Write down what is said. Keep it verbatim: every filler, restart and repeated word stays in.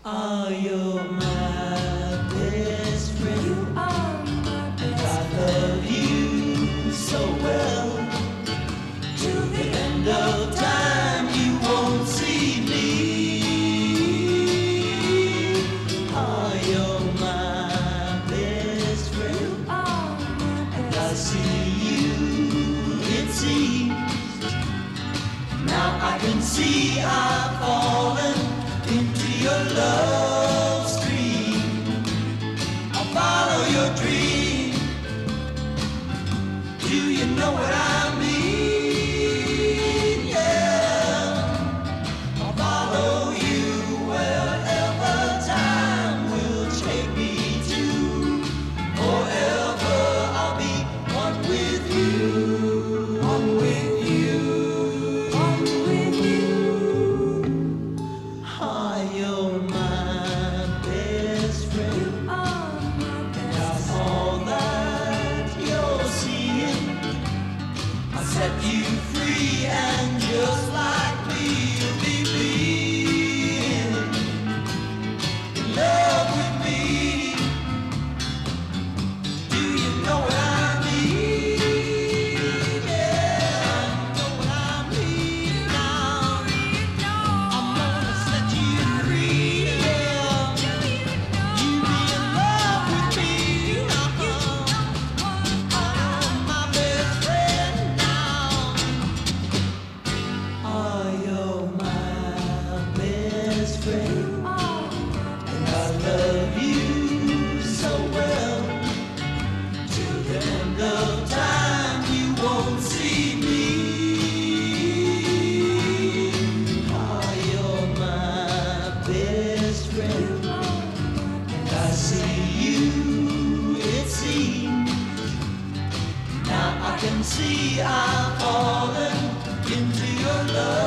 Are you my best friend? You are my best friend. I love you so well. To the end of time, you won't see me. Are you my best friend? You are my best friend. And I see you, it seems. Now I can see I've fallen into your love stream. I'll follow your dream. Do you know what I mean? Yeah, I'll follow you wherever time will take me to. Forever I'll be one with you, one with you, one with you. Are you my best friend? You are my best friend. Now all that you're seeing, I set you free, and just like me, you'll be being in love with me. Do you know what I mean? Yeah, you know what I mean now. I'm gonna set you free. Yeah. You be in love with me. I'm my best friend now. Are you my best friend? And I love you so well. To the end of time, you won't see me. Are you my best friend? And I see you, it seems. Now I can see I've fallen into your love.